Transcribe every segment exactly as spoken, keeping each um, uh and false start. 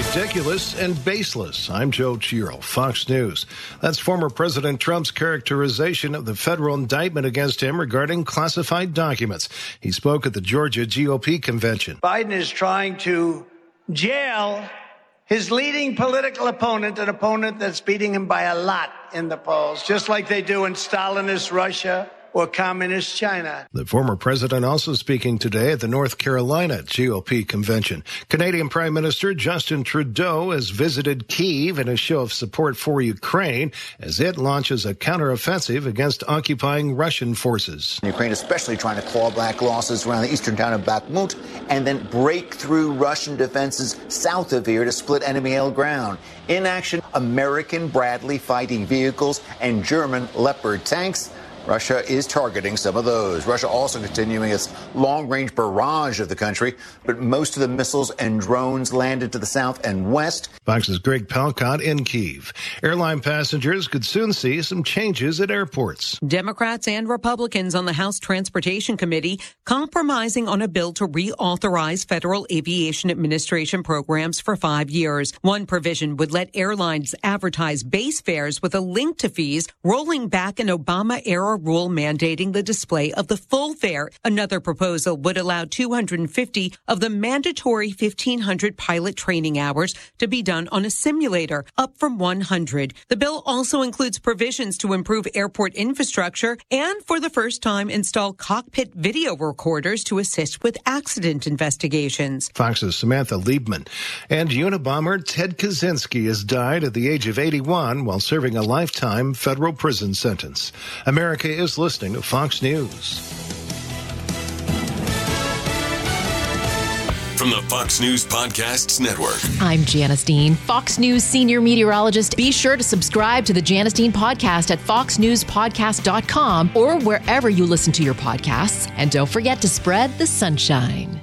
Ridiculous and baseless. I'm Joe Chiro, Fox News. That's former President Trump's characterization of the federal indictment against him regarding classified documents. He spoke at the Georgia G O P convention. Biden is trying to jail his leading political opponent, an opponent that's beating him by a lot in the polls, just like they do in Stalinist Russia or communist China. The former president also speaking today at the North Carolina G O P convention. Canadian Prime Minister Justin Trudeau has visited Kyiv in a show of support for Ukraine as it launches a counteroffensive against occupying Russian forces. Ukraine especially trying to claw back losses around the eastern town of Bakhmut and then break through Russian defenses south of here to split enemy-held ground. In action, American Bradley fighting vehicles and German Leopard tanks. Russia is targeting some of those. Russia also continuing its long-range barrage of the country, but most of the missiles and drones landed to the south and west. Fox's Greg Palcott in Kyiv. Airline passengers could soon see some changes at airports. Democrats and Republicans on the House Transportation Committee compromising on a bill to reauthorize Federal Aviation Administration programs for five years. One provision would let airlines advertise base fares with a link to fees, rolling back an Obama-era rule mandating the display of the full fare. Another proposal would allow two hundred fifty of the mandatory fifteen hundred pilot training hours to be done on a simulator, up from one hundred. The bill also includes provisions to improve airport infrastructure and, for the first time, install cockpit video recorders to assist with accident investigations. Fox's Samantha Liebman. And Unabomber Ted Kaczynski has died at the age of eighty-one while serving a lifetime federal prison sentence. America is listening to Fox News. From the Fox News Podcasts Network. I'm Janice Dean, Fox News senior meteorologist. Be sure to subscribe to the Janice Dean podcast at fox news podcast dot com or wherever you listen to your podcasts. And don't forget to spread the sunshine.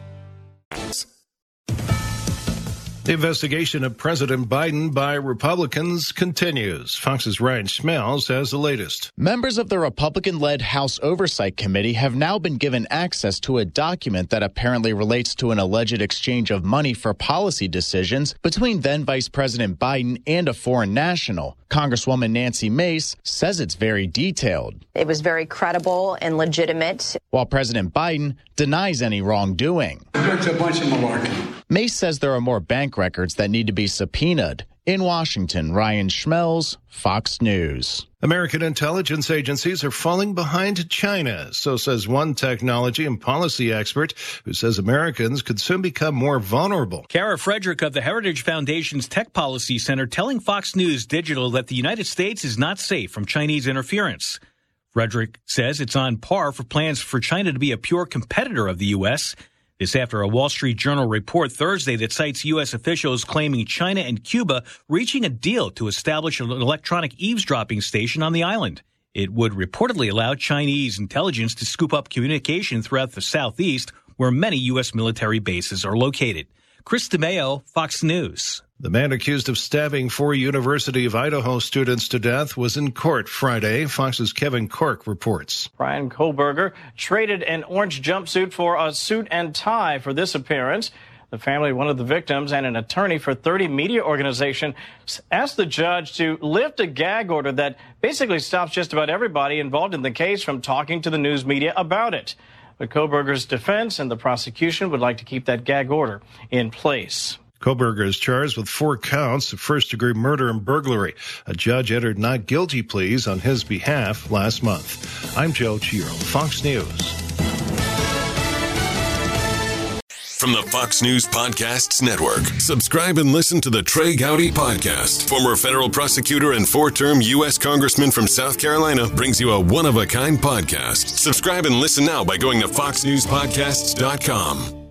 The investigation of President Biden by Republicans continues. Fox's Ryan Schmelz has the latest. Members of the Republican-led House Oversight Committee have now been given access to a document that apparently relates to an alleged exchange of money for policy decisions between then Vice President Biden and a foreign national. Congresswoman Nancy Mace says it's very detailed. It was very credible and legitimate. While President Biden denies any wrongdoing. It's a bunch of malarkey. Mace says there are more bank records that need to be subpoenaed. In Washington, Ryan Schmelz, Fox News. American intelligence agencies are falling behind China, so says one technology and policy expert who says Americans could soon become more vulnerable. Kara Frederick of the Heritage Foundation's Tech Policy Center telling Fox News Digital that the United States is not safe from Chinese interference. Frederick says it's on par for plans for China to be a pure competitor of the U S. This after a Wall Street Journal report Thursday that cites U S officials claiming China and Cuba reaching a deal to establish an electronic eavesdropping station on the island. It would reportedly allow Chinese intelligence to scoop up communication throughout the southeast, where many U S military bases are located. Chris DeMeo, Fox News. The man accused of stabbing four University of Idaho students to death was in court Friday. Fox's Kevin Cork reports. Brian Kohlberger traded an orange jumpsuit for a suit and tie for this appearance. The family of one of the victims and an attorney for thirty media organization asked the judge to lift a gag order that basically stops just about everybody involved in the case from talking to the news media about it. But Kohlberger's defense and the prosecution would like to keep that gag order in place. Kohlberger is charged with four counts of first-degree murder and burglary. A judge entered not guilty pleas on his behalf last month. I'm Joe Chiro, Fox News. From the Fox News Podcasts Network, subscribe and listen to the Trey Gowdy Podcast. Former federal prosecutor and four-term U S Congressman from South Carolina brings you a one-of-a-kind podcast. Subscribe and listen now by going to fox news podcasts dot com.